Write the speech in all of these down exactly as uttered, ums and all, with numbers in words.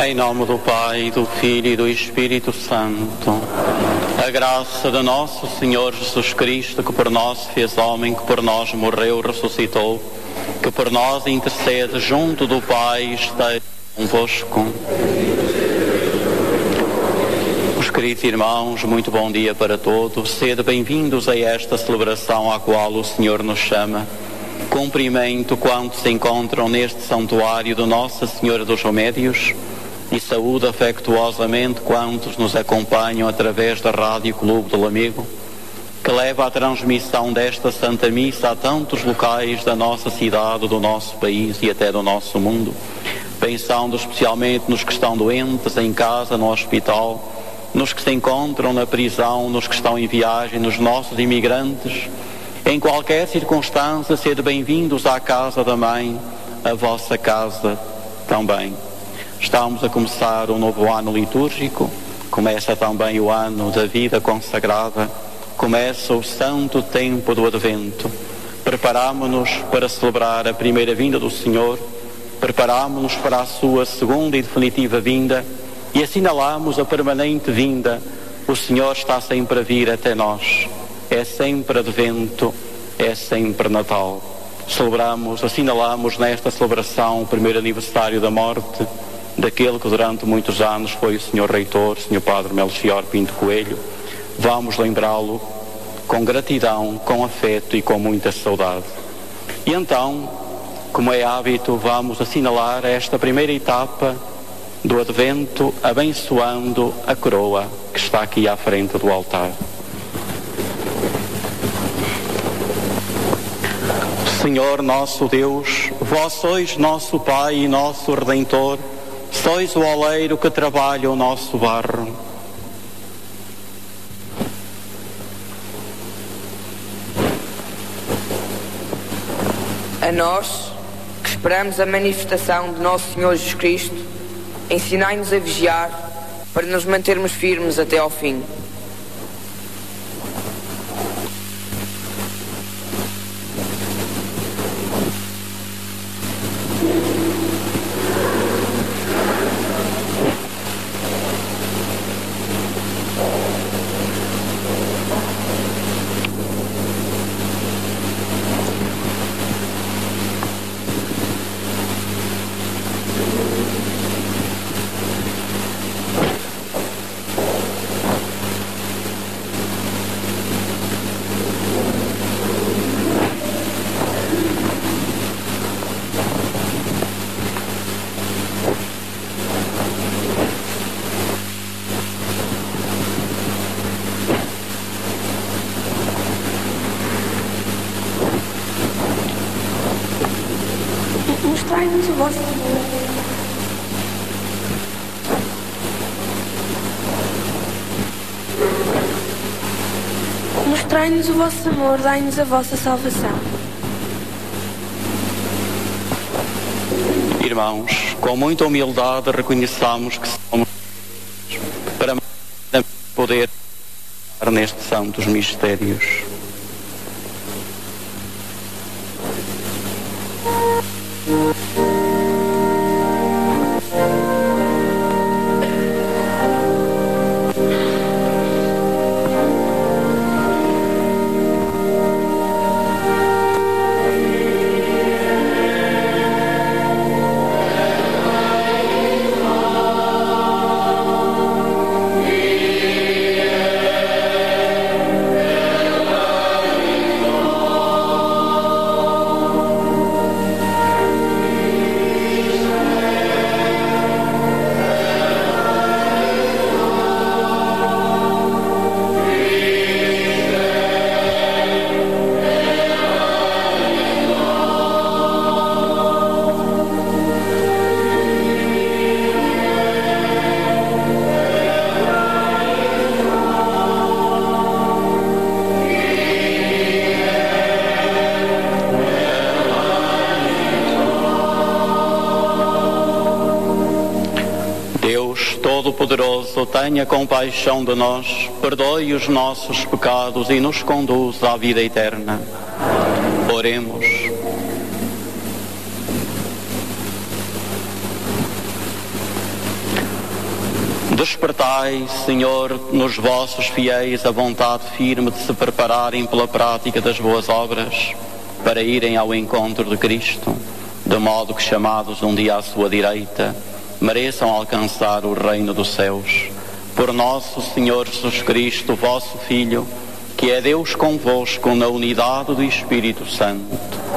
Em nome do Pai, do Filho e do Espírito Santo. A graça de nosso Senhor Jesus Cristo, que por nós se fez homem, que por nós morreu, ressuscitou, que por nós intercede junto do Pai, esteja convosco. Os queridos irmãos, muito bom dia para todos. Sede bem-vindos a esta celebração à qual o Senhor nos chama. Cumprimento quantos se encontram neste santuário de Nossa Senhora dos Remédios e saúdo afetuosamente quantos nos acompanham através da Rádio Clube do Lamego, que leva a transmissão desta Santa Missa a tantos locais da nossa cidade, do nosso país e até do nosso mundo, pensando especialmente nos que estão doentes em casa, no hospital, nos que se encontram na prisão, nos que estão em viagem, nos nossos imigrantes. Em qualquer circunstância, sede bem-vindos à casa da Mãe, a vossa casa também. Estamos a começar um novo ano litúrgico, começa também o ano da vida consagrada, começa o santo tempo do Advento. Preparamo-nos para celebrar a primeira vinda do Senhor, preparamo-nos para a sua segunda e definitiva vinda e assinalamos a permanente vinda. O Senhor está sempre a vir até nós. É sempre Advento, é sempre Natal. Celebramos, assinalamos nesta celebração o primeiro aniversário da morte daquele que durante muitos anos foi o senhor Reitor, senhor Padre Melchior Pinto Coelho. Vamos lembrá-lo com gratidão, com afeto e com muita saudade. E então, como é hábito, vamos assinalar esta primeira etapa do Advento, abençoando a coroa que está aqui à frente do altar. Senhor nosso Deus, vós sois nosso Pai e nosso Redentor, sois o oleiro que trabalha o nosso barro. A nós, que esperamos a manifestação de nosso Senhor Jesus Cristo, ensinai-nos a vigiar para nos mantermos firmes até ao fim. Mostrai-nos o vosso amor. Mostrai-nos o vosso amor, dai-nos a vossa salvação. Irmãos, com muita humildade reconheçamos que somos para poder estar nestes santos mistérios. Todo-Poderoso, tenha compaixão de nós, perdoe os nossos pecados e nos conduza à vida eterna. Oremos. Despertai, Senhor, nos vossos fiéis a vontade firme de se prepararem pela prática das boas obras, para irem ao encontro de Cristo, de modo que, chamados um dia à sua direita, mereçam alcançar o reino dos céus. Por nosso Senhor Jesus Cristo, vosso Filho, que é Deus convosco na unidade do Espírito Santo.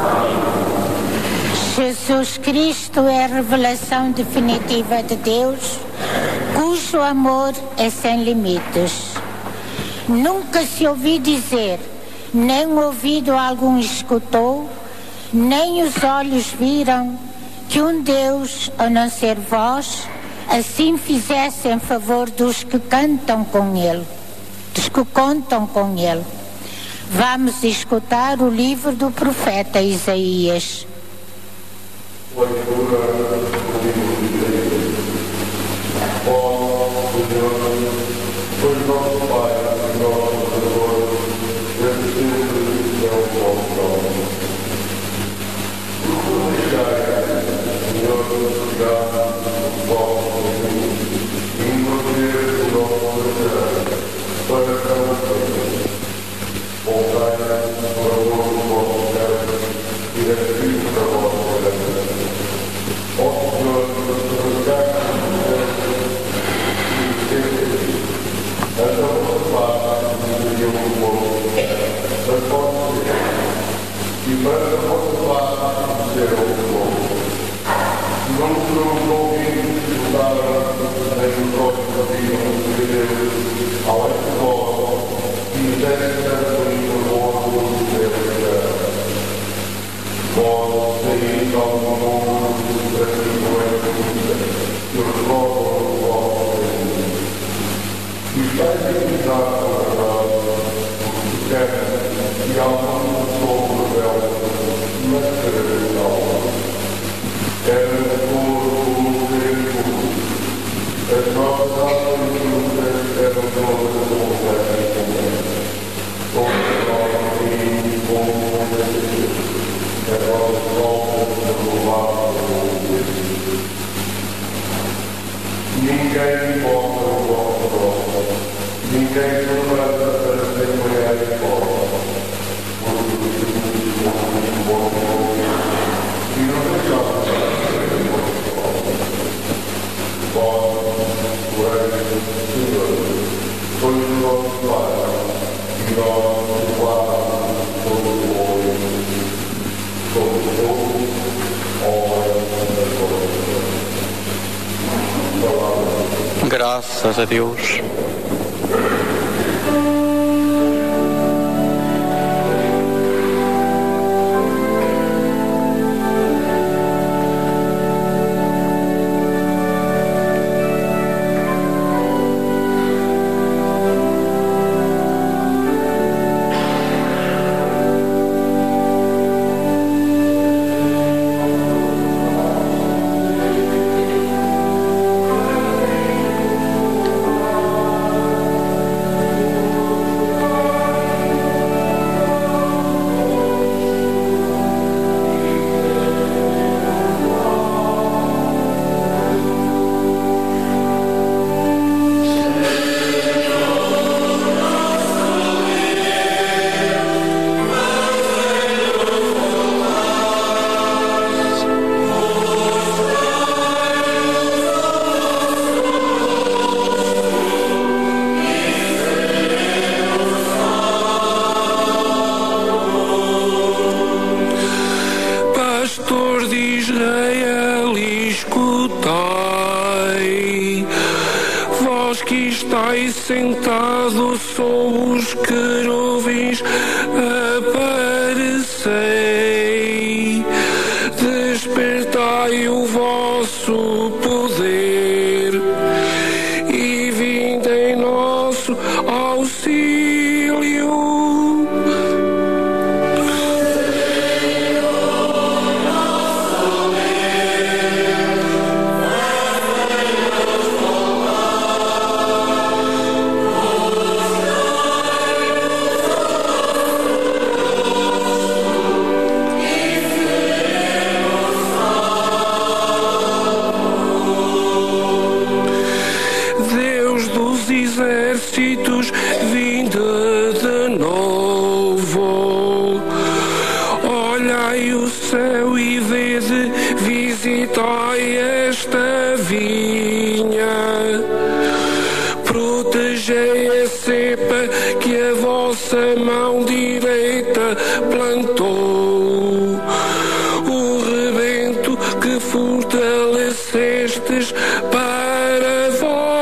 Jesus Cristo é a revelação definitiva de Deus, cujo amor é sem limites. Nunca se ouviu dizer, nem ouvido algum escutou, nem os olhos viram, que um Deus, a não ser vós, assim fizesse em favor dos que cantam com Ele, dos que contam com Ele. Vamos escutar o livro do profeta Isaías. Leitura do livro de Isaías. Ó Senhor, sois nosso Pai e nosso Salvador, desde sempre é o vosso nome. Proclamai, Senhor, chegar o vosso caminho e envolver o nosso coração para cada coisa. Voltai para o novo vosso servo e descido da vossa herança. Ó Senhor, resgate-nos e esquece-nos. Esta vossa paz nos deu o povo, mas pode ser. E para a vossa paz nos deu o povo. Não nos ouvidos escutaram, nem os olhos ouviram de Deus, além de vós, e desta por vosso Deus. Vós saís ao mundo das tribulações que recorram o vosso caminho. E estáis a cuidar para nós, porque quer que alguns somos rebeldes, mas sereis almas. Era por o tempo, as nossas almas eram todas completas, todas nós vimos como Deus. Agora volta do lado do Deus. Ninguém volta o vosso rosto, ninguém se levanta para ser mulher e fora, porque o Senhor é o vosso rosto, e não deixava de ser o vosso rosto. Vós, porém, Senhor, sois o nosso Pai, e nós o guardamos todo o olho. Graças a Deus. Sentado sob os querubins, aparecei. Despertai o vosso poder e vinde em nosso auxílio. Oh vinde, visitai esta vinha. Protegei a cepa que a vossa mão direita plantou, o rebento que fortalecestes para vós.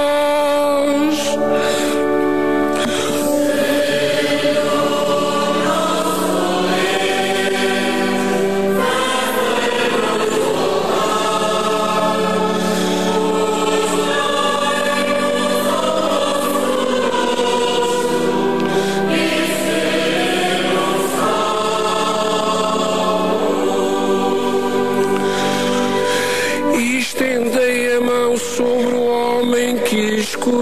Estendei a mão sobre o homem que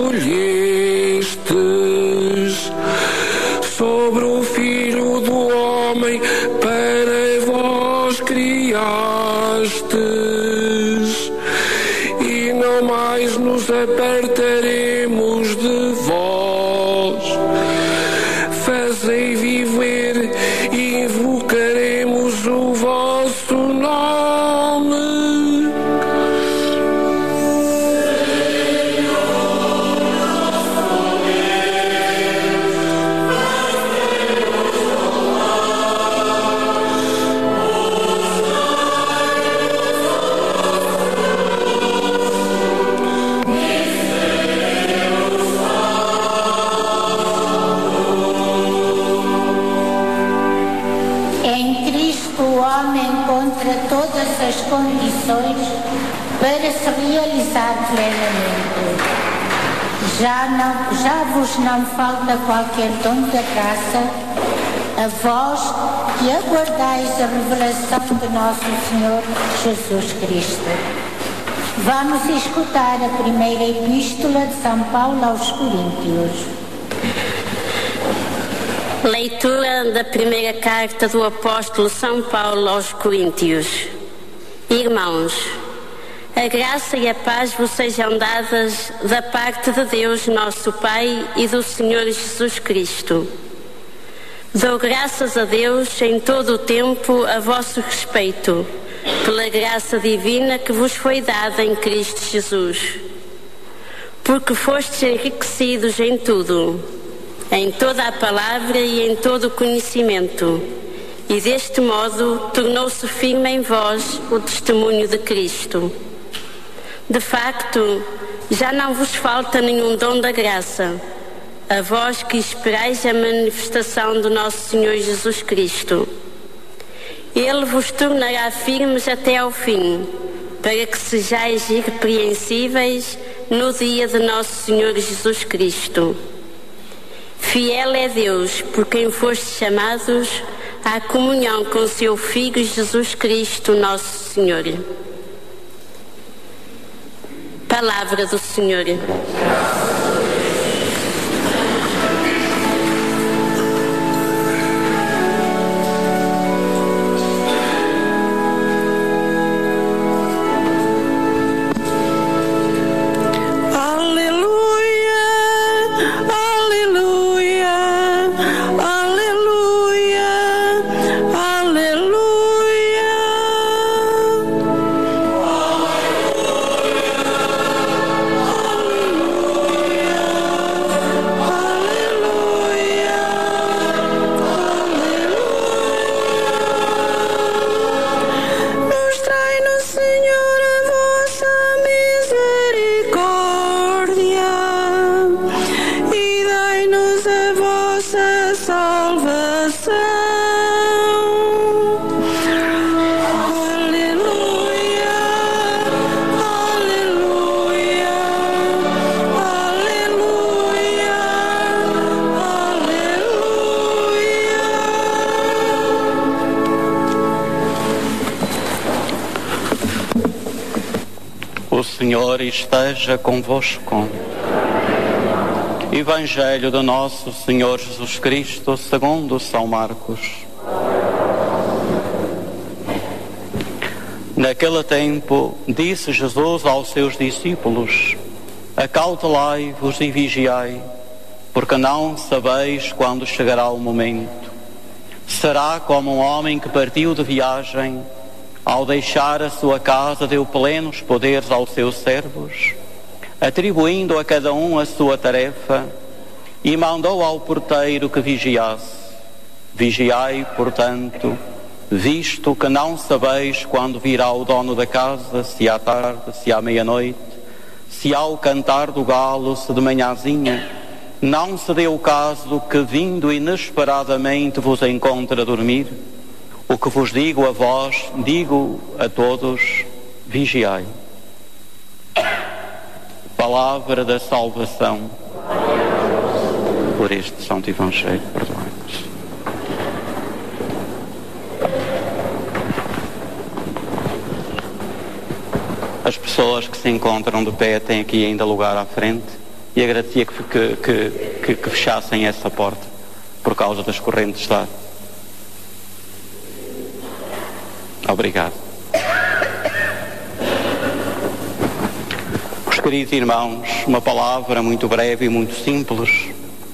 escolhestes, sobre o filho do homem para vós criastes, e não mais nos apartaremos de vós. Fazei viver e invocaremos o vosso nome. As condições para se realizar plenamente. Já, não, já vos não falta qualquer dom da graça, a vós que aguardais a revelação de nosso Senhor Jesus Cristo. Vamos escutar a primeira epístola de São Paulo aos Coríntios. Leitura da primeira carta do apóstolo São Paulo aos Coríntios. Irmãos, a graça e a paz vos sejam dadas da parte de Deus, nosso Pai, e do Senhor Jesus Cristo. Dou graças a Deus em todo o tempo a vosso respeito, pela graça divina que vos foi dada em Cristo Jesus. Porque fostes enriquecidos em tudo, em toda a palavra e em todo o conhecimento, e deste modo tornou-se firme em vós o testemunho de Cristo. De facto, já não vos falta nenhum dom da graça, a vós que esperais a manifestação do nosso Senhor Jesus Cristo. Ele vos tornará firmes até ao fim, para que sejais irrepreensíveis no dia de nosso Senhor Jesus Cristo. Fiel é Deus, por quem fostes chamados à comunhão com seu Filho Jesus Cristo, nosso Senhor. Palavra do Senhor. O Senhor esteja convosco. Evangelho do nosso Senhor Jesus Cristo segundo São Marcos. Naquele tempo disse Jesus aos seus discípulos: acautelai-vos e vigiai, porque não sabeis quando chegará o momento. Será como um homem que partiu de viagem ao deixar a sua casa, deu plenos poderes aos seus servos, atribuindo a cada um a sua tarefa, e mandou ao porteiro que vigiasse. Vigiai, portanto, visto que não sabeis quando virá o dono da casa, se à tarde, se à meia-noite, se ao cantar do galo, se de manhãzinha, não se dê o caso que, vindo inesperadamente, vos encontre a dormir. O que vos digo a vós, digo a todos, vigiai. Palavra da salvação. Por este Santo Evangelho, perdoai-nos. As pessoas que se encontram de pé têm aqui ainda lugar à frente, e agradecia que, que, que, que fechassem essa porta por causa das correntes de ar. Obrigado. Meus queridos irmãos, uma palavra muito breve e muito simples.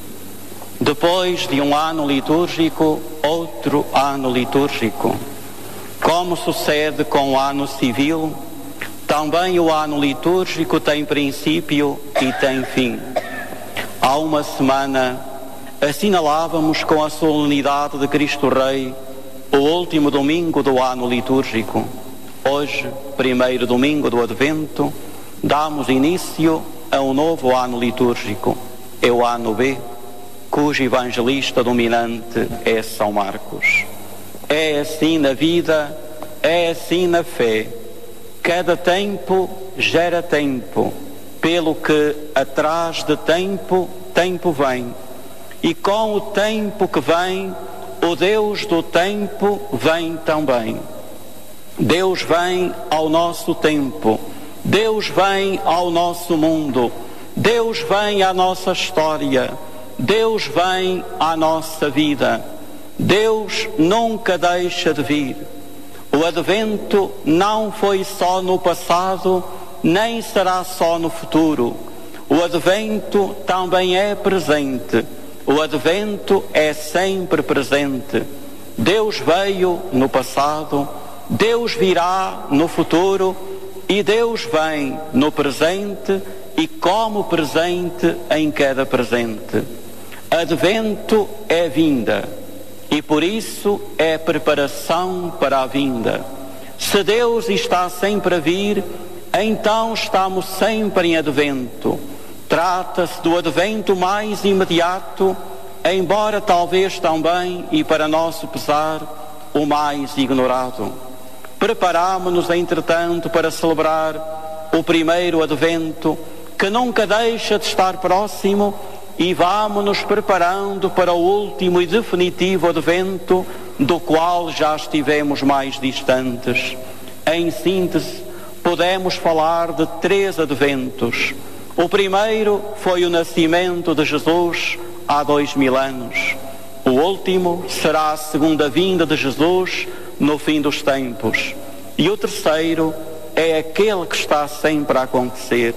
Depois de um ano litúrgico, outro ano litúrgico. Como sucede com o ano civil, também o ano litúrgico tem princípio e tem fim. Há uma semana assinalávamos com a solenidade de Cristo Rei o último domingo do ano litúrgico. Hoje, primeiro domingo do Advento, damos início a um novo ano litúrgico. É o ano B, cujo evangelista dominante é São Marcos. É assim na vida, é assim na fé. Cada tempo gera tempo, pelo que atrás de tempo, tempo vem. E com o tempo que vem, o Deus do tempo vem também. Deus vem ao nosso tempo, Deus vem ao nosso mundo, Deus vem à nossa história, Deus vem à nossa vida. Deus nunca deixa de vir. O Advento não foi só no passado, nem será só no futuro. O Advento também é presente. O Advento é sempre presente. Deus veio no passado, Deus virá no futuro, e Deus vem no presente e como presente em cada presente. Advento é vinda, e por isso é preparação para a vinda. Se Deus está sempre a vir, então estamos sempre em Advento. Trata-se do Advento mais imediato, embora talvez também, e para nosso pesar, o mais ignorado. Preparamo-nos, entretanto, para celebrar o primeiro Advento, que nunca deixa de estar próximo, e vamo-nos preparando para o último e definitivo Advento, do qual já estivemos mais distantes. Em síntese, podemos falar de três Adventos. O primeiro foi o nascimento de Jesus há dois mil anos. O último será a segunda vinda de Jesus no fim dos tempos. E o terceiro é aquele que está sempre a acontecer.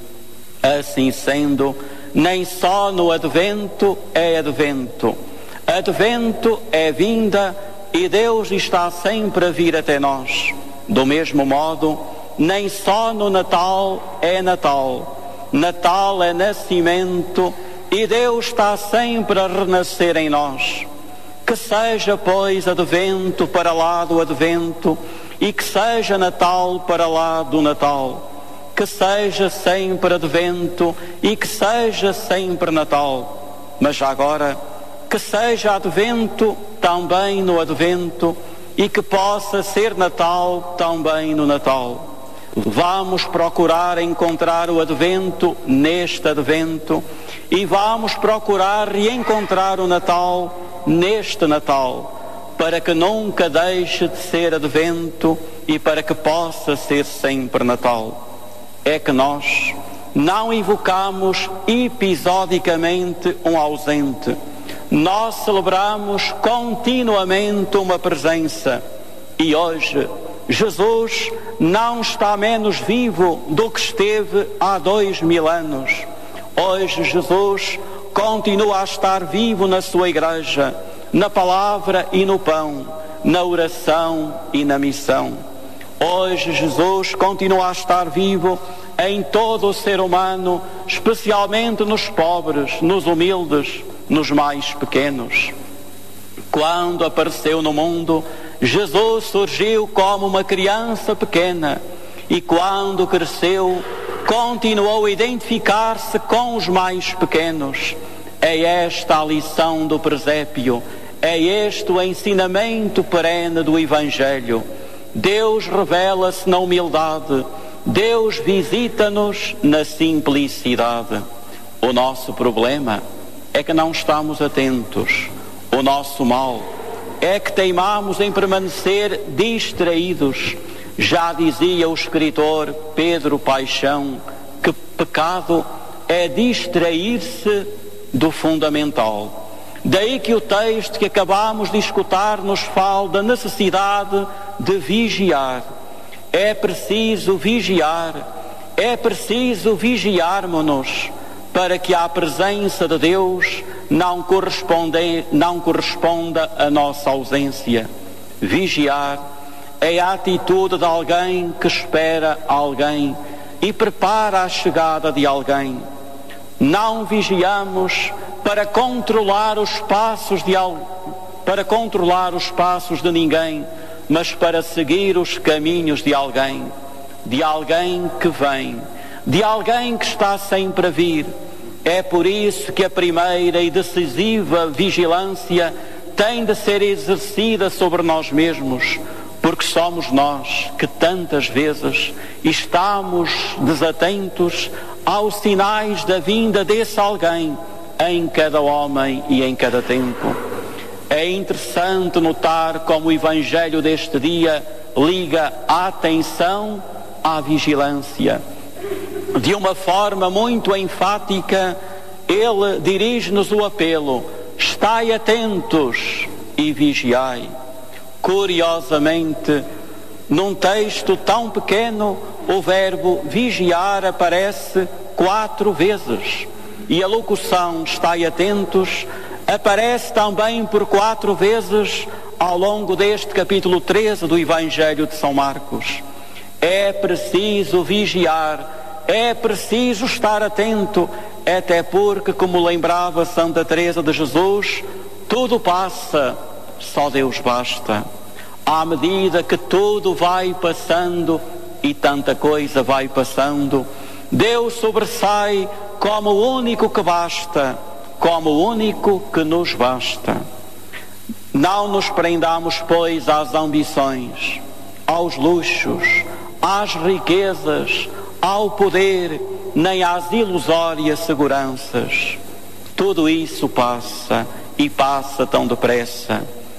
Assim sendo, nem só no Advento é Advento. Advento é vinda e Deus está sempre a vir até nós. Do mesmo modo, nem só no Natal é Natal. Natal é nascimento e Deus está sempre a renascer em nós. Que seja, pois, Advento para lá do Advento, e que seja Natal para lá do Natal. Que seja sempre Advento e que seja sempre Natal. Mas agora, que seja Advento também no Advento e que possa ser Natal também no Natal. Vamos procurar encontrar o Advento neste Advento e vamos procurar reencontrar o Natal neste Natal, para que nunca deixe de ser Advento e para que possa ser sempre Natal. É que nós não invocamos episodicamente um ausente. Nós celebramos continuamente uma presença. E hoje, Jesus não está menos vivo do que esteve há dois mil anos. Hoje, Jesus continua a estar vivo na sua igreja, na palavra e no pão, na oração e na missão. Hoje Jesus continua a estar vivo em todo o ser humano, especialmente nos pobres, nos humildes, nos mais pequenos. Quando apareceu no mundo, Jesus surgiu como uma criança pequena e quando cresceu, continuou a identificar-se com os mais pequenos. É esta a lição do presépio, é este o ensinamento perene do Evangelho. Deus revela-se na humildade, Deus visita-nos na simplicidade. O nosso problema é que não estamos atentos. O nosso mal é que teimamos em permanecer distraídos. Já dizia o escritor Pedro Paixão que pecado é distrair-se do fundamental. Daí que o texto que acabamos de escutar nos fala da necessidade de vigiar. É preciso vigiar, é preciso vigiarmos-nos para que a presença de Deus não corresponde, não corresponda à nossa ausência. Vigiar é a atitude de alguém que espera alguém e prepara a chegada de alguém. Não vigiamos para controlar os passos de para controlar os passos de ninguém, mas para seguir os caminhos de alguém, de alguém que vem, de alguém que está sempre a vir. É por isso que a primeira e decisiva vigilância tem de ser exercida sobre nós mesmos, porque somos nós que tantas vezes estamos desatentos aos sinais da vinda desse alguém em cada homem e em cada tempo. É interessante notar como o Evangelho deste dia liga a atenção à vigilância. De uma forma muito enfática, ele dirige-nos o apelo: estai atentos e vigiai. Curiosamente, num texto tão pequeno, o verbo vigiar aparece quatro vezes. E a locução estai atentos aparece também por quatro vezes ao longo deste capítulo treze do Evangelho de São Marcos. É preciso vigiar, é preciso estar atento, até porque, como lembrava Santa Teresa de Jesus, tudo passa, só Deus basta. À medida que tudo vai passando e tanta coisa vai passando, Deus sobressai como o único que basta, como o único que nos basta. Não nos prendamos, pois, às ambições, aos luxos, às riquezas, ao poder, nem às ilusórias seguranças. Tudo isso passa, e passa tão depressa.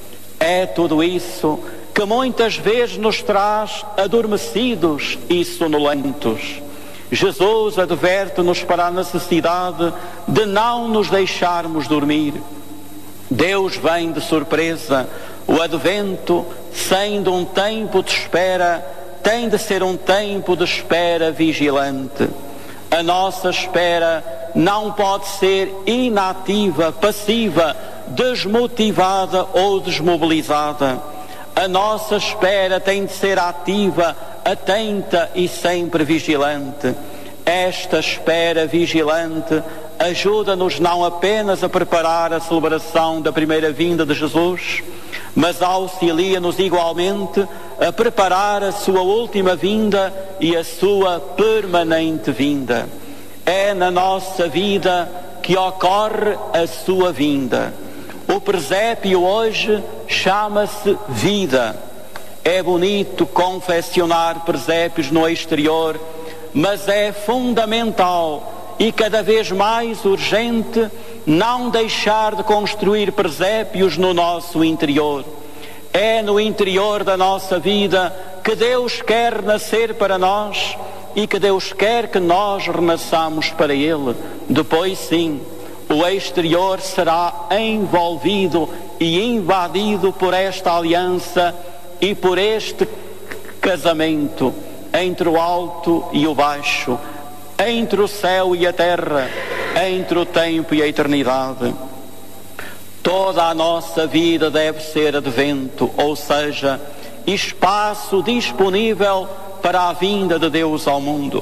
É tudo isso que muitas vezes nos traz adormecidos e sonolentos. Jesus adverte-nos para a necessidade de não nos deixarmos dormir. Deus vem de surpresa. O advento, sendo um tempo de espera, tem de ser um tempo de espera vigilante. A nossa espera não pode ser inativa, passiva, desmotivada ou desmobilizada. A nossa espera tem de ser ativa, atenta e sempre vigilante. Esta espera vigilante ajuda-nos não apenas a preparar a celebração da primeira vinda de Jesus, mas auxilia-nos igualmente a preparar a sua última vinda e a sua permanente vinda. É na nossa vida que ocorre a sua vinda. O presépio hoje chama-se vida. É bonito confeccionar presépios no exterior, mas é fundamental e cada vez mais urgente não deixar de construir presépios no nosso interior. É no interior da nossa vida que Deus quer nascer para nós e que Deus quer que nós renasçamos para Ele. Depois sim, o exterior será envolvido e invadido por esta aliança e por este casamento entre o alto e o baixo, entre o céu e a terra, entre o tempo e a eternidade. Toda a nossa vida deve ser advento, ou seja, espaço disponível para a vinda de Deus ao mundo.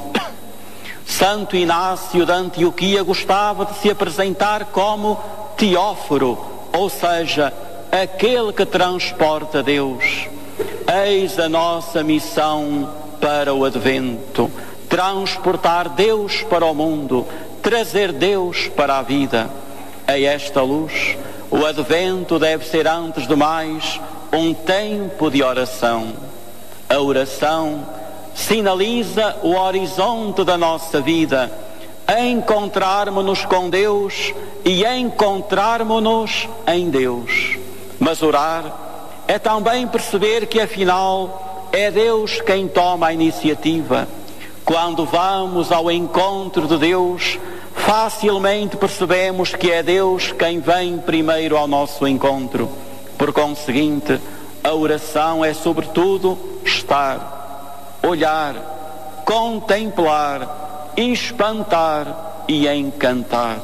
Santo Inácio de Antioquia gostava de se apresentar como Teóforo, ou seja, aquele que transporta Deus. Eis a nossa missão para o Advento: transportar Deus para o mundo, trazer Deus para a vida. A esta luz, o Advento deve ser, antes de mais, um tempo de oração. A oração sinaliza o horizonte da nossa vida, encontrarmos-nos com Deus e encontrarmos-nos em Deus. Mas orar é também perceber que, afinal, é Deus quem toma a iniciativa. Quando vamos ao encontro de Deus, facilmente percebemos que é Deus quem vem primeiro ao nosso encontro. Por conseguinte, a oração é sobretudo estar, olhar, contemplar, espantar e encantar.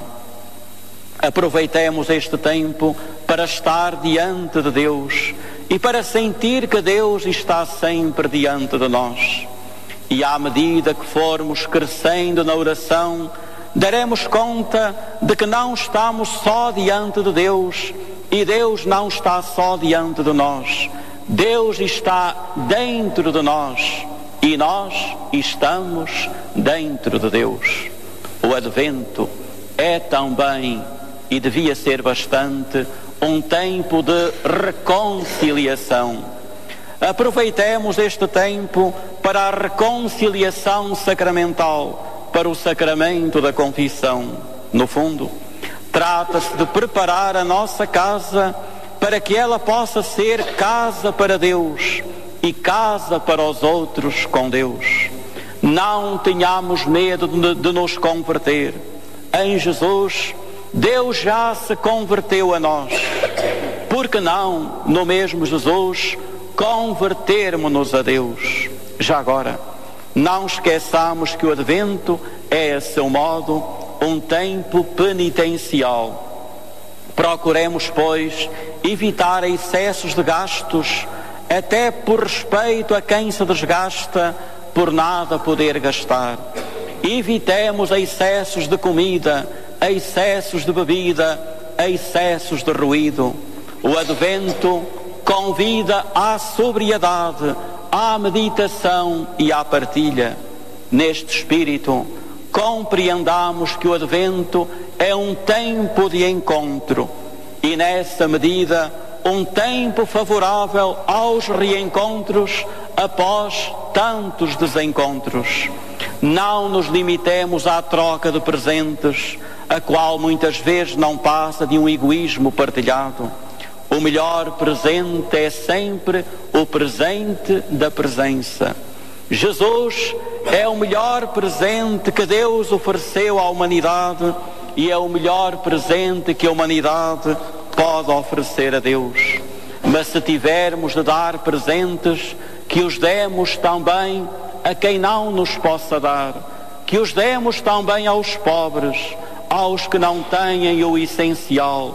Aproveitemos este tempo para estar diante de Deus e para sentir que Deus está sempre diante de nós. E à medida que formos crescendo na oração, daremos conta de que não estamos só diante de Deus e Deus não está só diante de nós. Deus está dentro de nós e nós estamos dentro de Deus. O Advento é também, e devia ser bastante, um tempo de reconciliação. Aproveitemos este tempo para a reconciliação sacramental, para o sacramento da confissão. No fundo, trata-se de preparar a nossa casa para que ela possa ser casa para Deus e casa para os outros com Deus. Não tenhamos medo de, de nos converter. Em Jesus, Deus já se converteu a nós. Por que não, no mesmo Jesus, convertermos-nos a Deus? Já agora, não esqueçamos que o Advento é, a seu modo, um tempo penitencial. Procuremos, pois, evitar excessos de gastos, até por respeito a quem se desgasta por nada poder gastar. Evitemos excessos de comida, excessos de bebida, excessos de ruído. O Advento convida à sobriedade, à meditação e à partilha. Neste espírito, compreendamos que o Advento é um tempo de encontro e, nessa medida, um tempo favorável aos reencontros após tantos desencontros. Não nos limitemos à troca de presentes, a qual muitas vezes não passa de um egoísmo partilhado. O melhor presente é sempre o presente da presença. Jesus é o melhor presente que Deus ofereceu à humanidade e é o melhor presente que a humanidade pode oferecer a Deus. Mas se tivermos de dar presentes, que os demos também a quem não nos possa dar, que os demos também aos pobres, aos que não têm o essencial.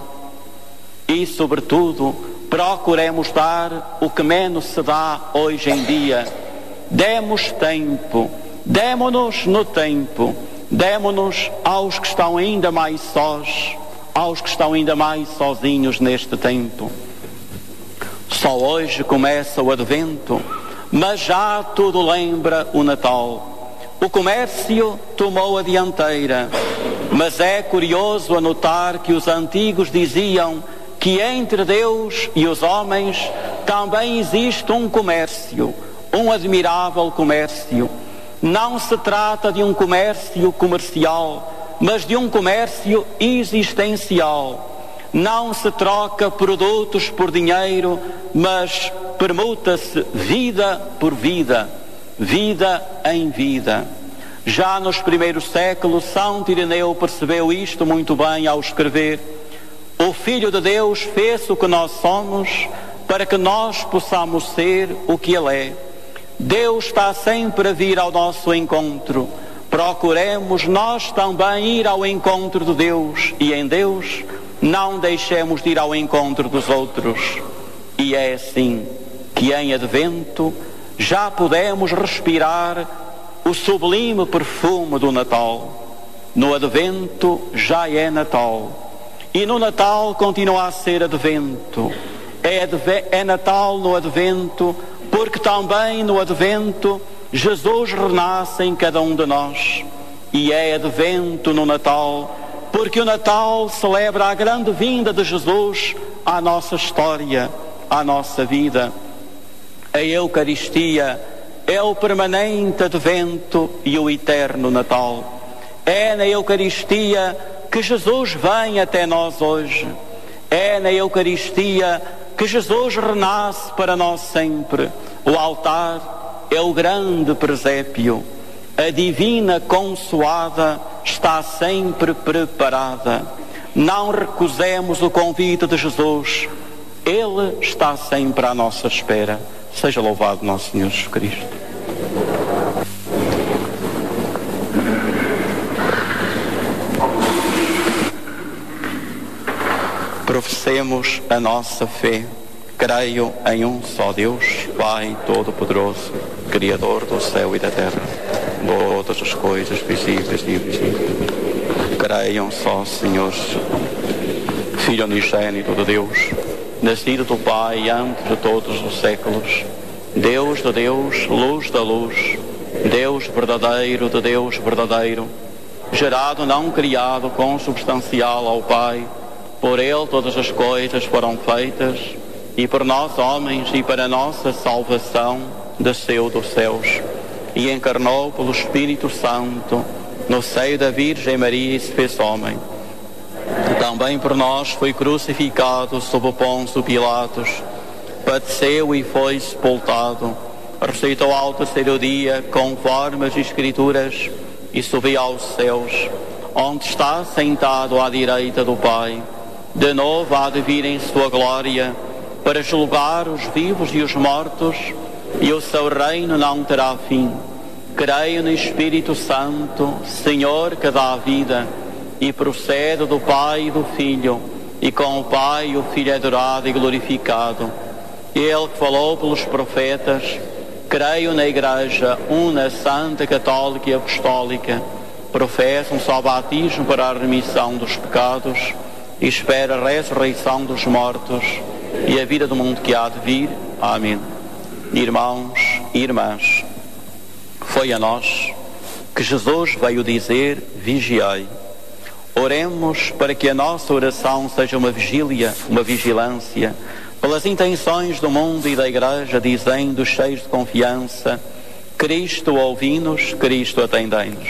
E, sobretudo, procuremos dar o que menos se dá hoje em dia. Demos tempo, demo-nos no tempo, demo-nos aos que estão ainda mais sós, aos que estão ainda mais sozinhos neste tempo. Só hoje começa o Advento, mas já tudo lembra o Natal. O comércio tomou a dianteira, mas é curioso anotar que os antigos diziam que entre Deus e os homens também existe um comércio, um admirável comércio. Não se trata de um comércio comercial, mas de um comércio existencial. Não se troca produtos por dinheiro, mas permuta-se vida por vida, vida em vida. Já nos primeiros séculos, São Ireneu percebeu isto muito bem ao escrever: o Filho de Deus fez o que nós somos para que nós possamos ser o que Ele é. Deus está sempre a vir ao nosso encontro. Procuremos nós também ir ao encontro de Deus, e em Deus não deixemos de ir ao encontro dos outros. E é assim, que em advento já pudemos respirar o sublime perfume do Natal. No advento já é Natal, e no Natal continua a ser advento. É, adve- é Natal no advento, porque também no advento Jesus renasce em cada um de nós. E é advento no Natal, porque o Natal celebra a grande vinda de Jesus à nossa história, à nossa vida. A Eucaristia é o permanente advento e o eterno Natal. É na Eucaristia que Jesus vem até nós hoje. É na Eucaristia que Jesus renasce para nós sempre. O altar é o grande presépio. A divina consoada está sempre preparada. Não recusemos o convite de Jesus. Ele está sempre à nossa espera. Seja louvado nosso Senhor Jesus Cristo. Professemos a nossa fé. Creio em um só Deus, Pai Todo-Poderoso, Criador do céu e da terra, todas as coisas visíveis e invisíveis. Creio só, Senhor, Filho unigênito de Deus, nascido do Pai antes de todos os séculos, Deus de Deus, luz da luz, Deus verdadeiro de Deus verdadeiro, gerado, não criado, consubstancial ao Pai. Por Ele todas as coisas foram feitas, e por nós homens e para a nossa salvação desceu dos céus e encarnou pelo Espírito Santo no seio da Virgem Maria e se fez homem. Também por nós foi crucificado sob o Pôncio Pilatos, padeceu e foi sepultado, ressuscitou ao terceiro dia conforme as Escrituras e subiu aos céus, onde está sentado à direita do Pai. De novo há de vir em sua glória para julgar os vivos e os mortos, e o seu reino não terá fim. Creio no Espírito Santo, Senhor que dá a vida, e procede do Pai e do Filho, e com o Pai o Filho é adorado e glorificado. Ele que falou pelos profetas. Creio na Igreja una, santa, católica e apostólica. Professo um só batismo para a remissão dos pecados, e espero a ressurreição dos mortos e a vida do mundo que há de vir. Amém. Irmãos e irmãs, foi a nós que Jesus veio dizer: vigiai. Oremos para que a nossa oração seja uma vigília, uma vigilância, pelas intenções do mundo e da Igreja, dizendo, cheios de confiança: Cristo ouvi-nos, Cristo atendei-nos.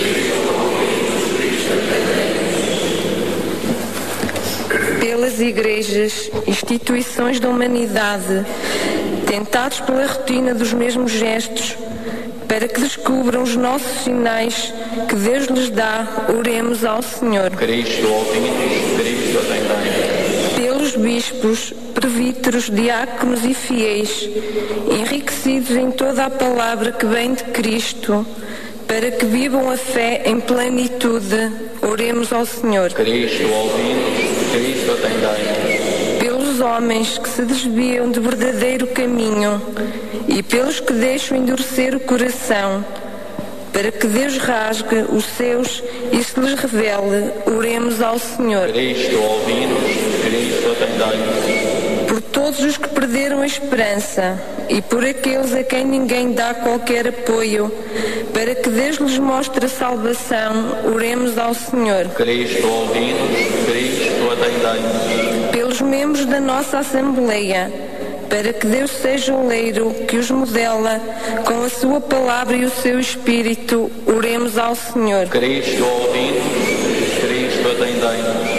Pelas igrejas, instituições da humanidade, tentados pela rotina dos mesmos gestos, para que descubram os nossos sinais que Deus lhes dá, oremos ao Senhor. Cristo ouvi-nos, Cristo atendei-nos. Pelos bispos, presbíteros, diáconos e fiéis, enriquecidos em toda a palavra que vem de Cristo, para que vivam a fé em plenitude, oremos ao Senhor. Cristo ouvi-nos, Cristo atendei-nos. Pelos homens que se desviam do verdadeiro caminho e pelos que deixam endurecer o coração, para que Deus rasgue os seus e se lhes revele, oremos ao Senhor. Cristo ouvi-nos, Cristo atendei-nos. Por todos os que perderam a esperança e por aqueles a quem ninguém dá qualquer apoio, para que Deus lhes mostre a salvação, oremos ao Senhor. Cristo ouvi-nos, Cristo atendei-nos. Pelos membros da nossa Assembleia, para que Deus seja o leiro que os modela com a sua palavra e o seu Espírito, oremos ao Senhor. Cristo ouvi-nos, Cristo atendei-nos.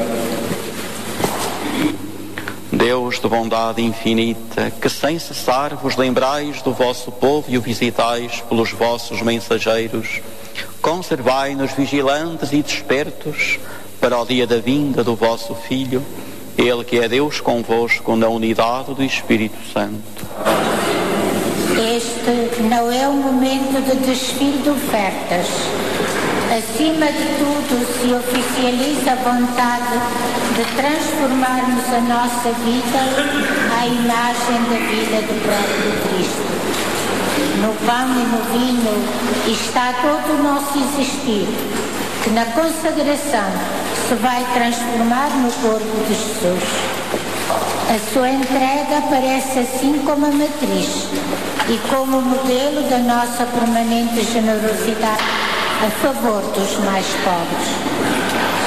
Deus de bondade infinita, que sem cessar vos lembrais do vosso povo e o visitais pelos vossos mensageiros, conservai-nos vigilantes e despertos para o dia da vinda do vosso Filho, Ele que é Deus convosco na unidade do Espírito Santo. Este não é um momento de desfile de ofertas, Acima de tudo, se oficializa a vontade de transformarmos a nossa vida à imagem da vida do próprio Cristo. No pão e no vinho está todo o nosso existir, que na consagração se vai transformar no corpo de Jesus. A sua entrega aparece assim como a matriz e como modelo da nossa permanente generosidade a favor dos mais pobres.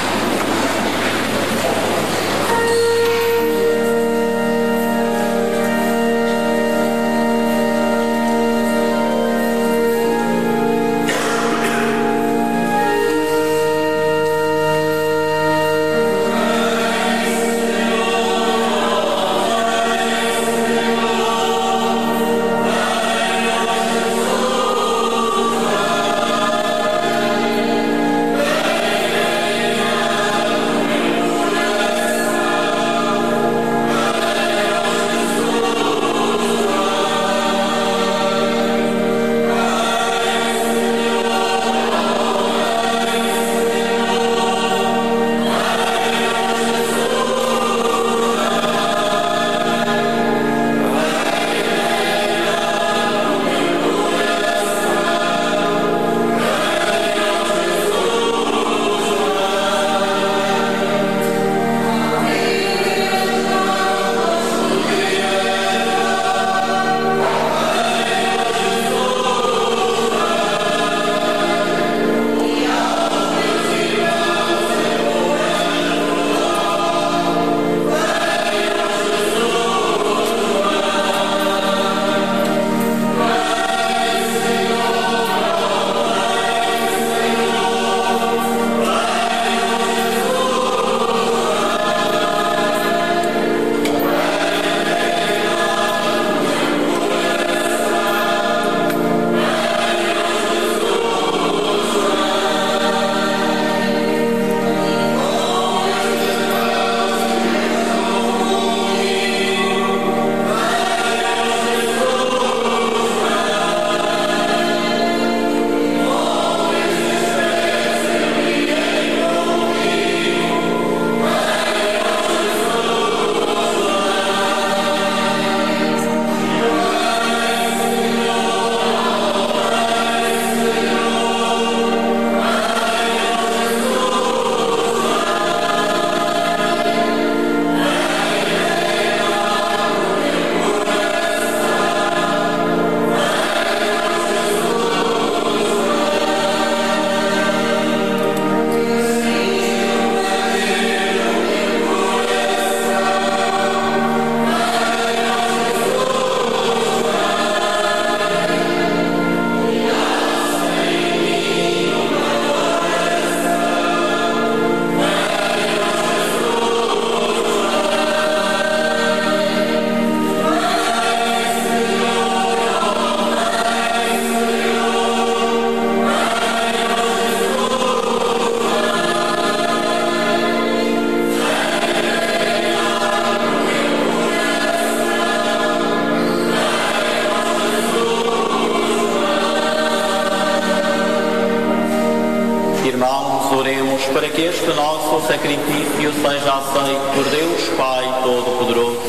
Irmãos, oremos para que este nosso sacrifício seja aceito por Deus Pai Todo-Poderoso.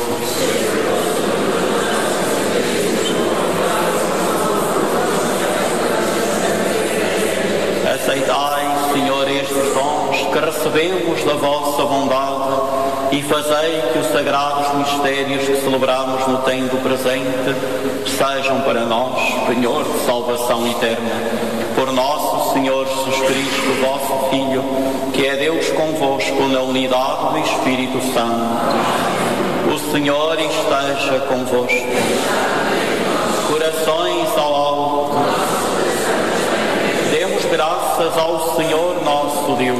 Aceitai, Senhor, estes dons que recebemos da vossa bondade e fazei que os sagrados mistérios que celebramos no tempo presente sejam para nós penhor de salvação eterna. Por nosso Senhor Jesus Cristo, vosso Filho, que é Deus convosco na unidade do Espírito Santo. O Senhor esteja convosco. Corações ao alto. Demos graças ao Senhor nosso Deus.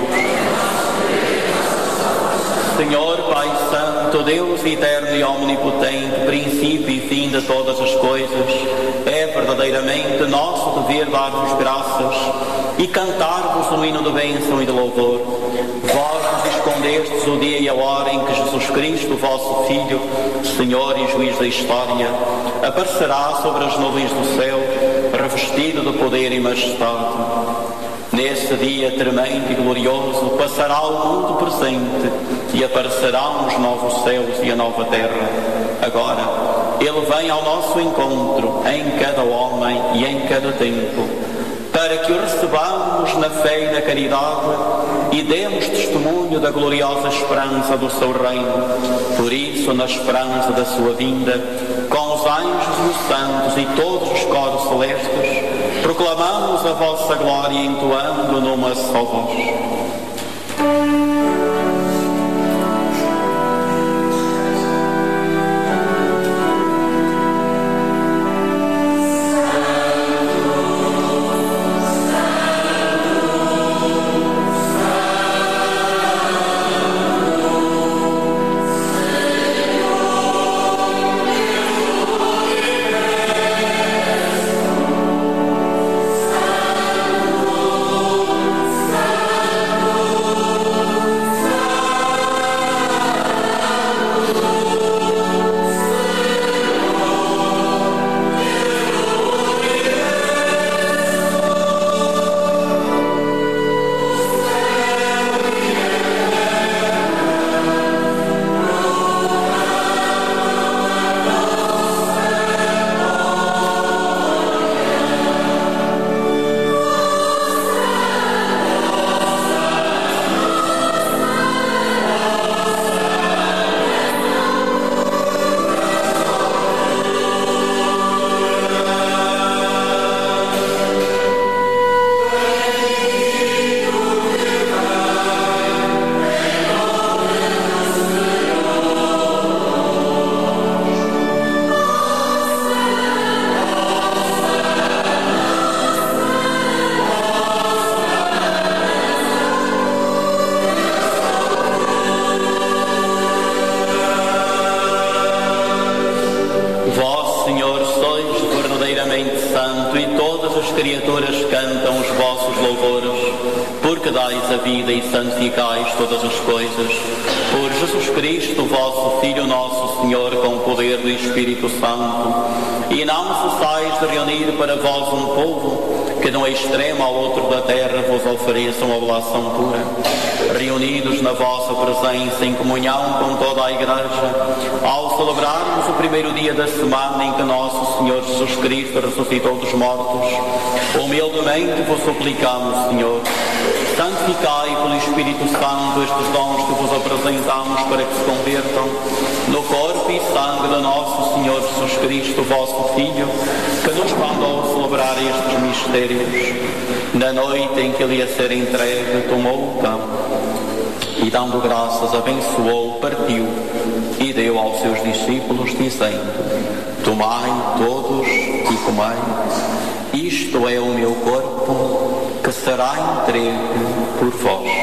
Senhor, Pai Santo, Deus eterno e omnipotente, princípio e fim de todas as coisas, é verdadeiramente nosso dever dar-vos graças e cantar-vos um hino de bênção e de louvor. Vós vos escondestes o dia e a hora em que Jesus Cristo, vosso Filho, Senhor e Juiz da história, aparecerá sobre as nuvens do céu, revestido de poder e majestade. Nesse dia tremendo e glorioso passará o mundo presente e aparecerão os novos céus e a nova terra. Agora, Ele vem ao nosso encontro em cada homem e em cada tempo, para que o recebamos na fé e na caridade e demos testemunho da gloriosa esperança do seu reino. Por isso, na esperança da sua vinda, com os anjos e os santos e todos os coros celestes, proclamamos a vossa glória entoando numa só voz. Santificais todas as coisas, por Jesus Cristo, vosso Filho, nosso Senhor, com o poder do Espírito Santo, e não cessais de reunir para vós um povo, que de um extremo ao outro da terra vos ofereça uma oblação pura. Reunidos na vossa presença, em comunhão com toda a Igreja, ao celebrarmos o primeiro dia da semana em que nosso Senhor Jesus Cristo ressuscitou dos mortos, humildemente vos suplicamos, Senhor, santificai pelo Espírito Santo estes dons que vos apresentamos, para que se convertam no corpo e sangue de nosso Senhor Jesus Cristo, vosso Filho, que nos mandou celebrar estes mistérios. Na noite em que ele ia ser entregue, tomou o pão e, dando graças, abençoou, partiu e deu aos seus discípulos, dizendo: tomai todos e comei, isto é o meu corpo, que será entregue por vós.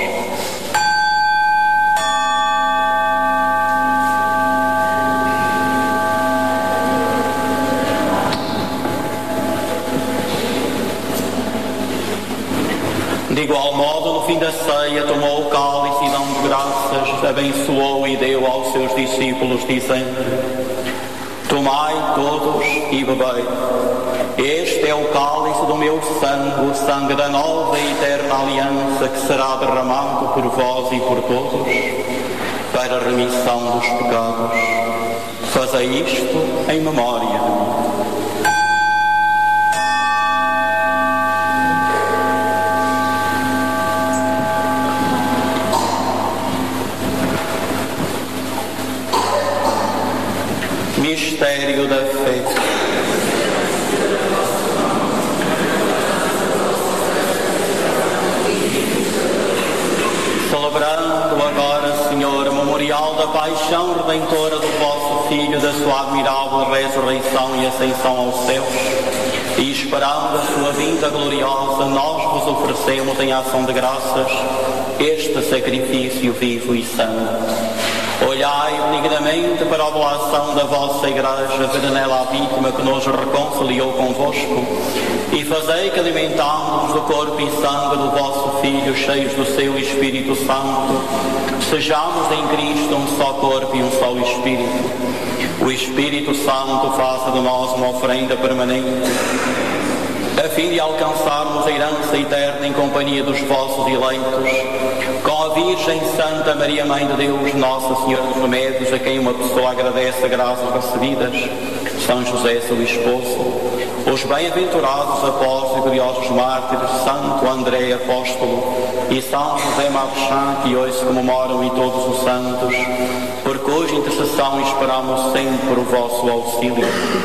De igual modo, no fim da ceia, tomou o cálice e, dando graças, abençoou e deu aos seus discípulos, dizendo: tomai todos e bebei. Este é o cálice do meu sangue, o sangue da nova e eterna aliança, que será derramado por vós e por todos, para a remissão dos pecados. Fazei isto em memória de mim. Mistério da fé. Celebrando agora, Senhor, o memorial da paixão redentora do vosso Filho, da sua admirável ressurreição e ascensão aos céus, e esperando a sua vinda gloriosa, nós vos oferecemos em ação de graças este sacrifício vivo e santo. Olhai benignamente para a oblação da vossa Igreja, vede nela a vítima que nos reconciliou convosco, e fazei que, alimentando-nos do corpo e sangue do vosso Filho, cheios do seu Espírito Santo, sejamos em Cristo um só corpo e um só Espírito. O Espírito Santo faça de nós uma oferenda permanente a fim de alcançarmos a herança eterna em companhia dos vossos eleitos, com a Virgem Santa Maria, Mãe de Deus, Nossa Senhora dos Remédios, a quem uma pessoa agradece as graças recebidas, São José, seu esposo, os bem-aventurados apóstolos e gloriosos mártires, Santo André Apóstolo e São José Marchand, que hoje se comemoram, e todos os santos, por cuja intercessão esperamos sempre o vosso auxílio.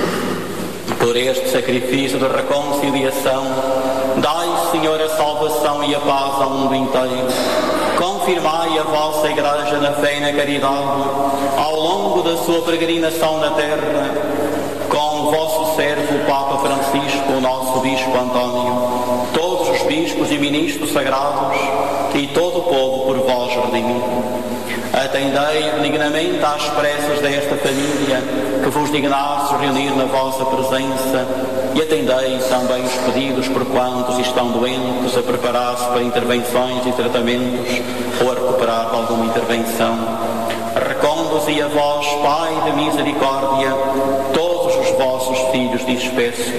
Por este sacrifício de reconciliação, dai, Senhor, a salvação e a paz ao mundo inteiro. Confirmai a vossa Igreja na fé e na caridade, ao longo da sua peregrinação na terra, com o vosso servo, o Papa Francisco, o nosso Bispo António, todos os bispos e ministros sagrados e todo o povo por vós redimido. Atendei benignamente às preces desta família que vos dignastes reunir na vossa presença, e atendei também os pedidos por quantos estão doentes, a preparar-se para intervenções e tratamentos ou a recuperar de alguma intervenção. Reconduzi a vós, Pai de misericórdia, todos os vossos filhos dispersos.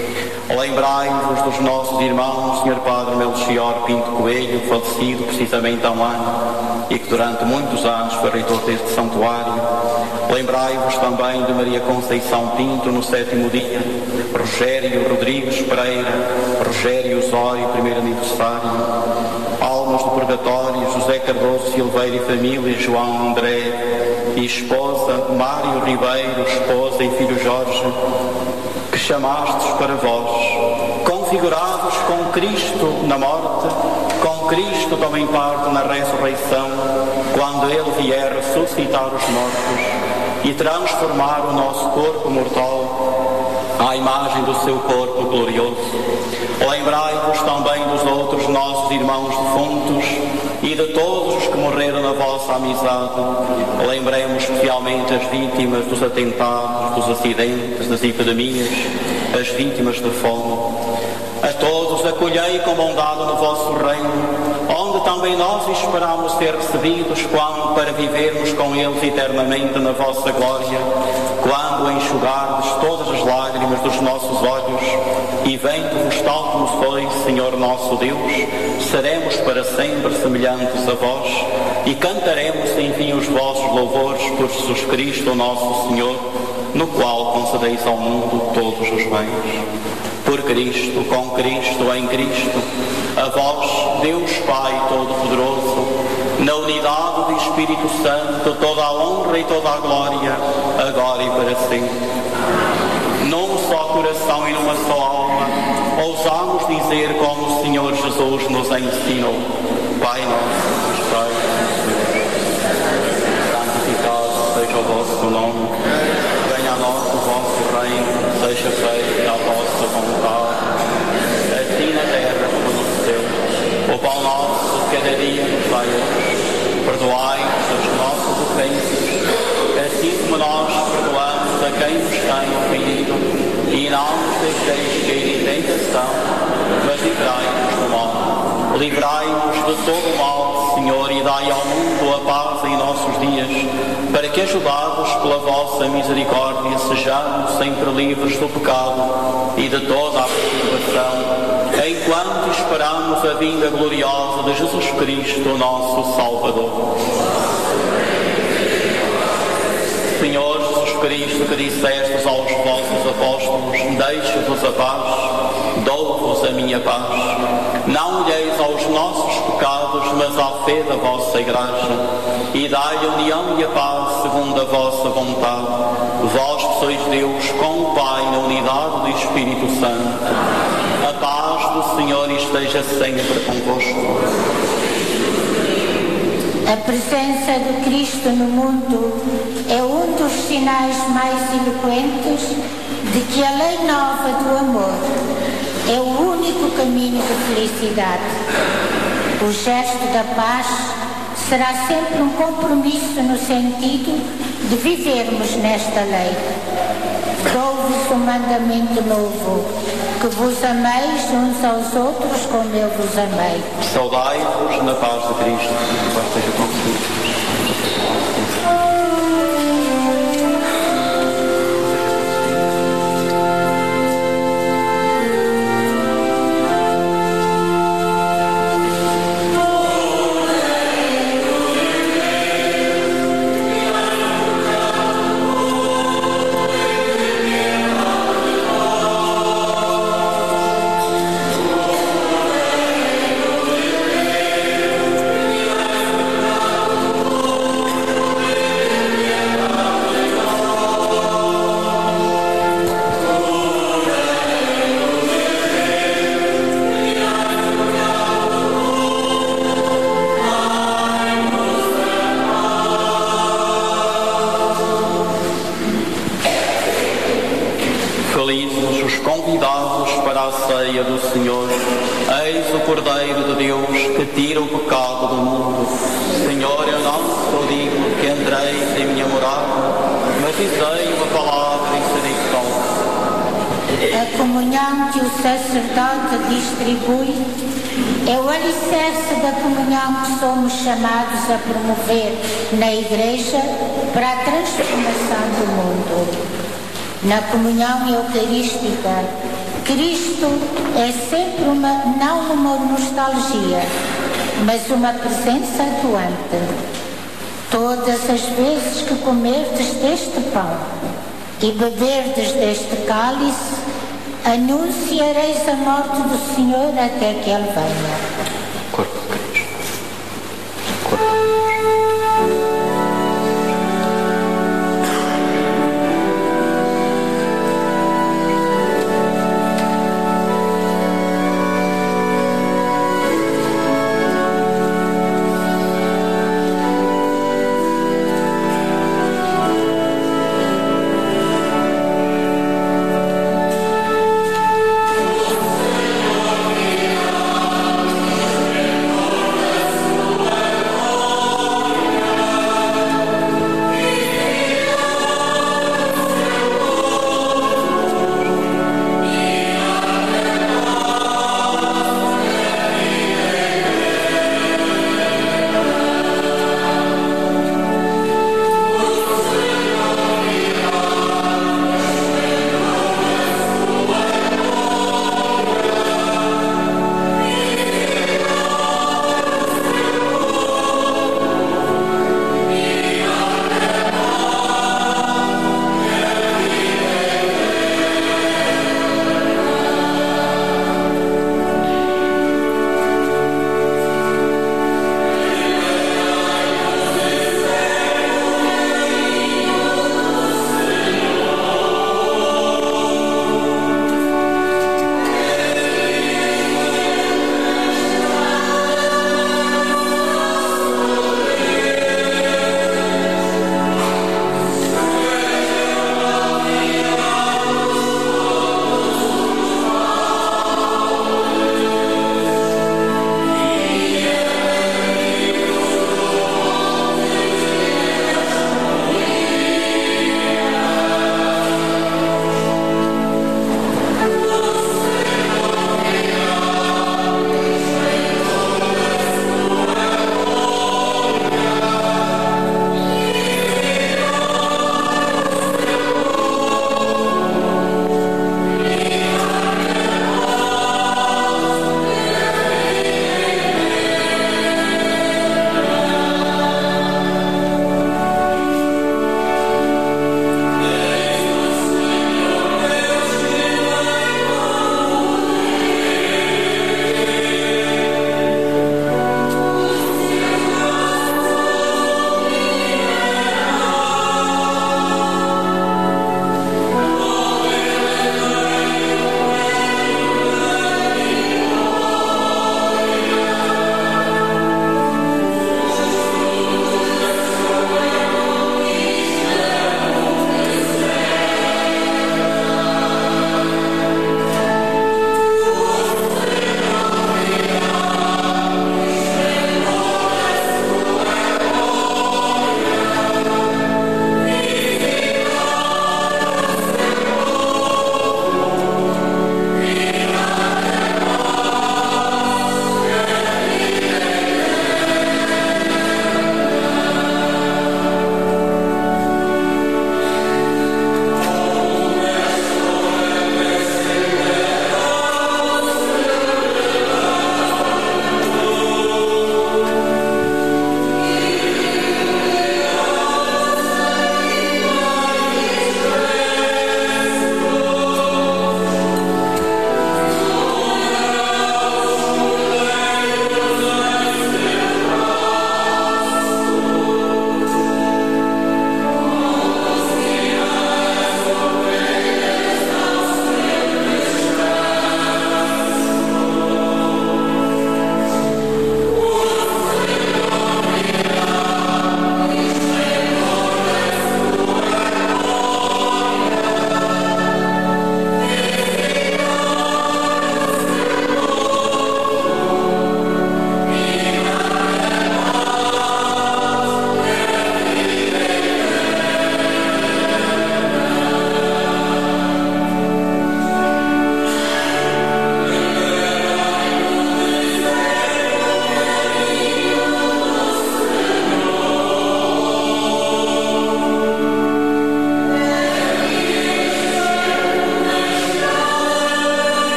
Lembrai-vos dos nossos irmãos, senhor Padre Melchior Pinto Coelho, falecido precisamente há um ano e que durante muitos anos foi reitor deste santuário. Lembrai-vos também de Maria Conceição Pinto no sétimo dia, Rogério Rodrigues Pereira, Rogério Osório, primeiro aniversário, almas do purgatório, José Cardoso Silveira e família, João André e esposa, Mário Ribeiro, esposa e filho Jorge, que chamastes para vós, configurados com Cristo na morte, com Cristo também parte na ressurreição, quando Ele vier ressuscitar os mortos e transformar o nosso corpo mortal à imagem do seu corpo glorioso. Lembrai-vos também dos outros nossos irmãos defuntos e de todos os que morreram na vossa amizade. Lembremos especialmente as vítimas dos atentados, dos acidentes, das epidemias, as vítimas da fome. A todos acolhei com bondade no vosso reino, onde também nós esperamos ser recebidos quando para vivermos com eles eternamente na vossa glória, quando enxugardes todas as lágrimas dos nossos olhos e vendo-vos tal como sois, Senhor nosso Deus, seremos para sempre semelhantes a vós e cantaremos enfim os vossos louvores por Jesus Cristo, nosso Senhor, no qual concedeis ao mundo todos os bens. Por Cristo, com Cristo, em Cristo, a vós, Deus Pai Todo-Poderoso, na unidade do Espírito Santo, toda a honra e toda a glória, agora e para sempre. Num só coração e numa só alma, ousamos dizer como o Senhor Jesus nos ensinou: Pai nosso, que estais no céu, santificado seja o vosso nome, venha a nós o vosso reino, seja feita a vossa vontade, assim na terra como no céu. O pão nosso de cada dia nos dai hoje, perdoai-nos as nossas ofensas, assim como nós perdoamos a quem nos tem ofendido, e não nos deixeis cair em tentação, mas livrai-nos do mal. Livrai-nos de todo o mal, Senhor, e dai ao mundo a paz em nossos dias, para que, ajudados pela vossa misericórdia, sejamos sempre livres do pecado e de toda a perturbação, enquanto esperamos a vinda gloriosa de Jesus Cristo, nosso Salvador. Senhor Jesus Cristo, que dissestes aos vossos apóstolos: deixo-vos a paz, dou-vos a minha paz. Não olheis aos nossos pecados, mas à fé da vossa Igreja, e dai a união e a paz segundo a vossa vontade. Vós que sois Deus, com o Pai, na unidade do Espírito Santo. A paz do Senhor esteja sempre convosco. A presença de Cristo no mundo é um dos sinais mais eloquentes de que a lei nova do amor é o único caminho de felicidade. O gesto da paz será sempre um compromisso no sentido de vivermos nesta lei. Dou-vos um mandamento novo, que vos ameis uns aos outros como eu vos amei. Saudai-vos na paz de Cristo. Que a paz esteja convosco. Eis o Cordeiro de Deus que tira o pecado do mundo. Senhor, eu não sou digno que entreis em minha morada, mas dizei uma palavra e serei salvo. A comunhão que o sacerdote distribui é o alicerce da comunhão que somos chamados a promover na Igreja para a transformação do mundo. Na comunhão eucarística, Cristo é sempre uma, não uma nostalgia, mas uma presença atuante. Todas as vezes que comerdes deste pão e beberdes deste cálice, anunciareis a morte do Senhor até que Ele venha. Corpo de Cristo. Corpo de Cristo. Senhor,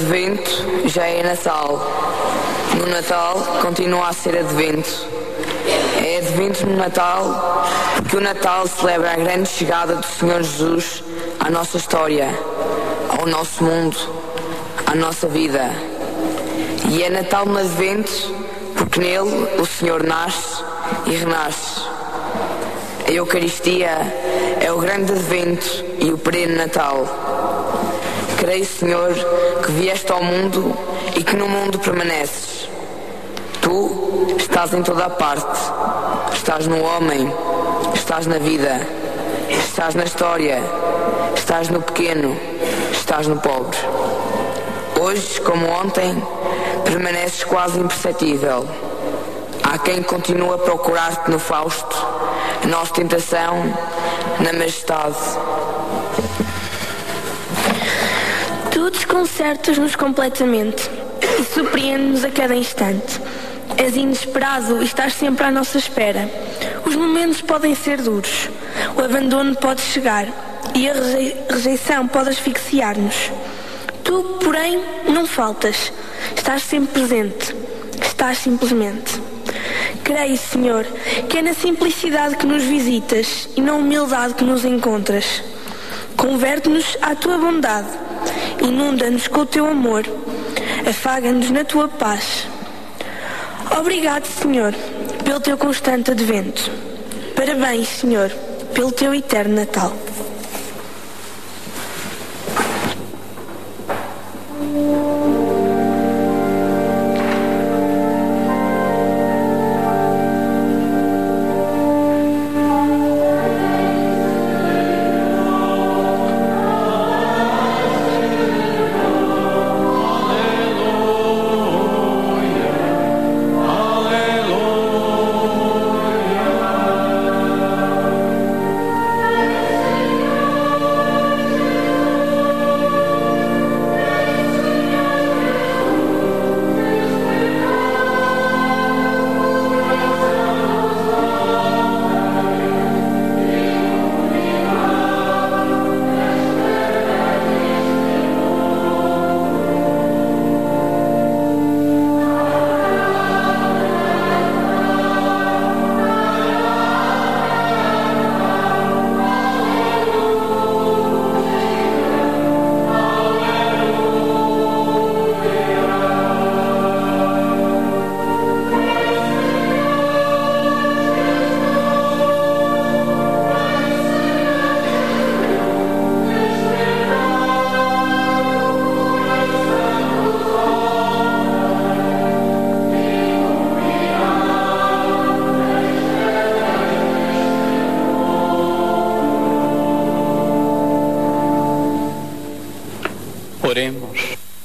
Advento já é Natal. No Natal continua a ser Advento. É Advento no Natal porque o Natal celebra a grande chegada do Senhor Jesus à nossa história, ao nosso mundo, à nossa vida. E é Natal no Advento porque nele o Senhor nasce e renasce. A Eucaristia é o grande Advento e o perene Natal. Creio, Senhor, que vieste ao mundo e que no mundo permaneces. Tu estás em toda a parte. Estás no homem, estás na vida, estás na história, estás no pequeno, estás no pobre. Hoje, como ontem, permaneces quase imperceptível. Há quem continua a procurar-te no Fausto, na ostentação, na majestade. Tu desconcertas-nos completamente e surpreendes-nos a cada instante. És inesperado e estás sempre à nossa espera. Os momentos podem ser duros, o abandono pode chegar e a rejeição pode asfixiar-nos. Tu, porém, não faltas. Estás sempre presente. Estás simplesmente. Creio, Senhor, que é na simplicidade que nos visitas e na humildade que nos encontras. Converte-nos à tua bondade. Inunda-nos com o teu amor. Afaga-nos na tua paz. Obrigado, Senhor, pelo teu constante advento. Parabéns, Senhor, pelo teu eterno Natal. Oremos.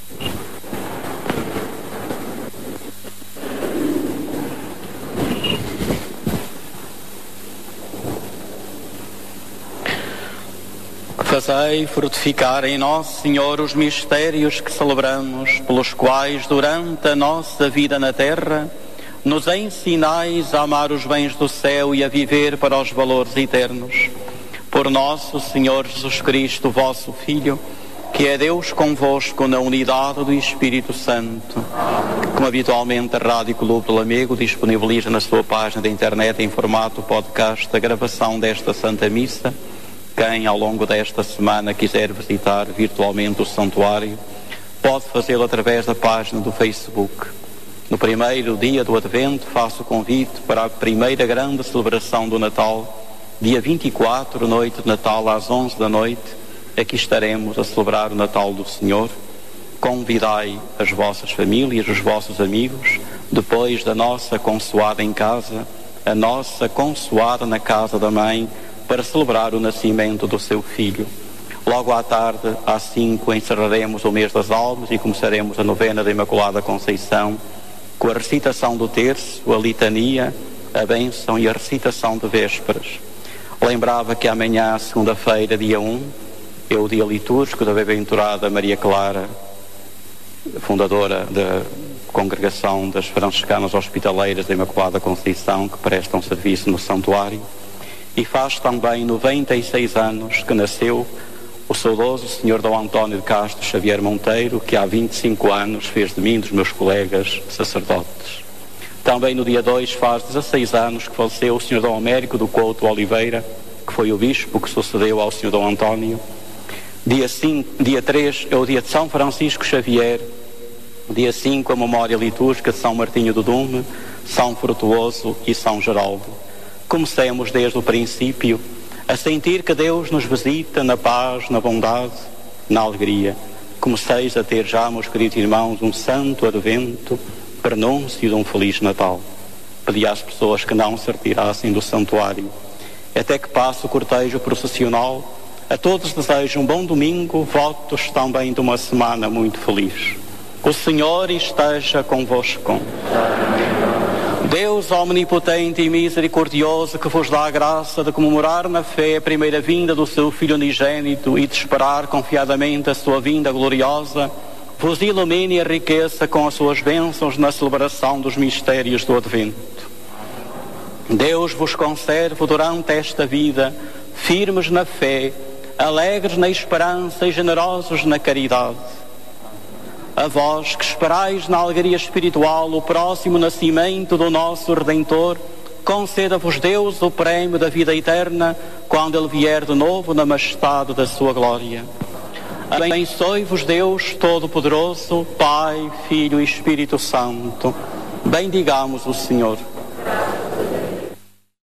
Fazei frutificar em nós, Senhor, os mistérios que celebramos, pelos quais, durante a nossa vida na terra, nos ensinais a amar os bens do céu e a viver para os valores eternos. Por nosso Senhor Jesus Cristo, vosso Filho, que é Deus convosco na unidade do Espírito Santo. Como habitualmente a Rádio Clube do Lamego disponibiliza na sua página de internet em formato podcast a gravação desta Santa Missa. Quem ao longo desta semana quiser visitar virtualmente o santuário pode fazê-lo através da página do Facebook. No primeiro dia do Advento faço o convite para a primeira grande celebração do Natal, dia vinte e quatro, noite de Natal, às onze da noite. Aqui estaremos a celebrar o Natal do Senhor. Convidai as vossas famílias, os vossos amigos, depois da nossa consoada em casa, a nossa consoada na casa da mãe, para celebrar o nascimento do seu filho. Logo à tarde, às cinco, encerraremos o mês das almas e começaremos a novena da Imaculada Conceição, com a recitação do terço, a litania, a bênção e a recitação de vésperas. Lembrava que amanhã, segunda-feira, dia um, é o dia litúrgico da bem-aventurada Maria Clara, fundadora da Congregação das Franciscanas Hospitaleiras da Imaculada Conceição, que prestam serviço no santuário, e faz também noventa e seis anos que nasceu o saudoso senhor Dom António de Castro Xavier Monteiro, que há vinte e cinco anos fez de mim dos meus colegas sacerdotes. Também no dia dois faz dezasseis anos que faleceu o senhor Dom Américo do Couto Oliveira, que foi o bispo que sucedeu ao senhor Dom António. Dia, cinco, dia três é o dia de São Francisco Xavier. Dia cinco a memória litúrgica de São Martinho do Dume, São Frutuoso e São Geraldo. Comecemos desde o princípio a sentir que Deus nos visita na paz, na bondade, na alegria. Comeceis a ter já, meus queridos irmãos, um santo advento, prenúncio de um feliz Natal. Pedi às pessoas que não se retirassem do santuário, até que passe o cortejo processional. A todos desejo um bom domingo, votos também de uma semana muito feliz. O Senhor esteja convosco. Deus omnipotente e misericordioso, que vos dá a graça de comemorar na fé a primeira vinda do seu Filho unigênito e de esperar confiadamente a sua vinda gloriosa, vos ilumine e enriqueça com as suas bênçãos na celebração dos mistérios do Advento. Deus vos conserve durante esta vida, firmes na fé, alegres na esperança e generosos na caridade. A vós que esperais na alegria espiritual o próximo nascimento do nosso Redentor, conceda-vos Deus o prémio da vida eterna, quando Ele vier de novo na majestade da sua glória. Abençoe-vos Deus Todo-Poderoso, Pai, Filho e Espírito Santo. Bendigamos o Senhor.